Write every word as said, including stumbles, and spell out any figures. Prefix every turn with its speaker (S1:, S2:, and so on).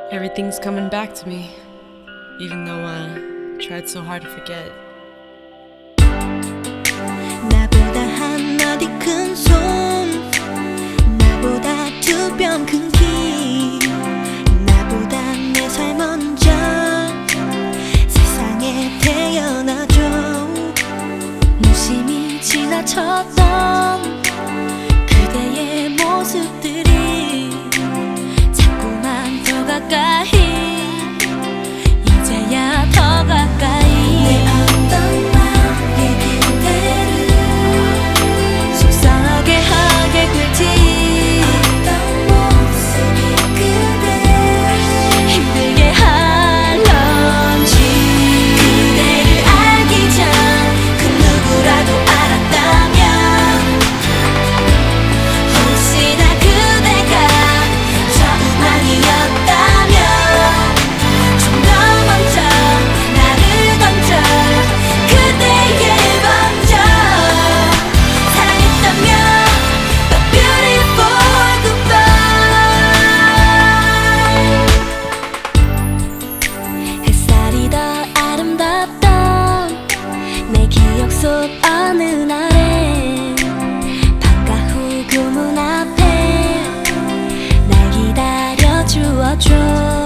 S1: Everything's coming back to me, even though I tried so hard to forget.
S2: 나보다 한마디 큰 손, 나보다 두 뼘 큰 키, 나보다 네 살 먼저 세상에 태어나줘. 무심히 지나쳤던 그대의 모습들이 자꾸만 더 가까이, 이제야 더 가까이. 내 어떤 나의 그대를 속상하게 하게 될지, 어떤 모습이 그대 힘들게 할런지. 그대를 알기 전 그 누구라도 알았다면, 혹시나 그대가 처음 아니었다면 좀 더 먼저 나를 던져 그대의 먼저 사랑했다면 A beautiful goodbye. 햇살이 더 아름답던 내 기억 속 어느 날에 방과 후 그 문 앞에 날 기다려 주어줘.